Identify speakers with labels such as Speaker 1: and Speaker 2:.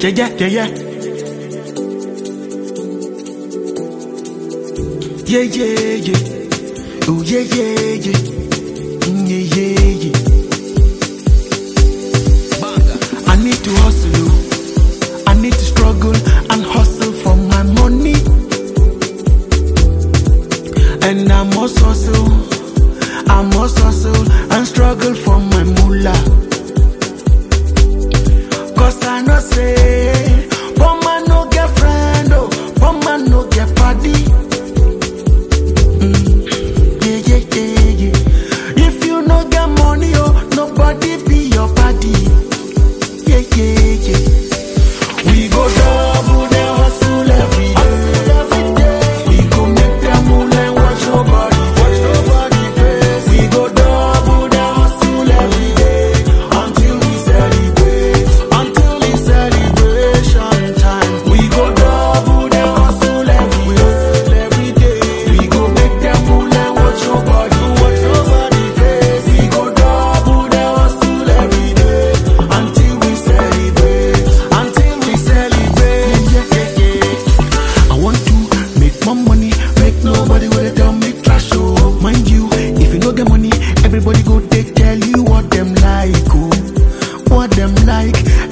Speaker 1: yeah. Yeah. Oh yeah. Yeah. I need to hustle, I need to struggle and hustle for my money. And I must hustle and struggle for my moolah. Cause I know say, poor man no get friend, oh, poor man no get party. Yeah. If you no get money, oh, nobody be your party. Yeah. We go double the hustle every day. We go make them move and watch nobody face. We go double the hustle every day until we celebrate, until it's celebration time. We go double the hustle every day. We go make them move and watch nobody face. We go double the hustle every day until we celebrate, until we celebrate. Yeah. I want to make more money, make nobody will tell me trash. Oh, mind you, if you no get money, everybody go take tell you what them like, oh, what them like.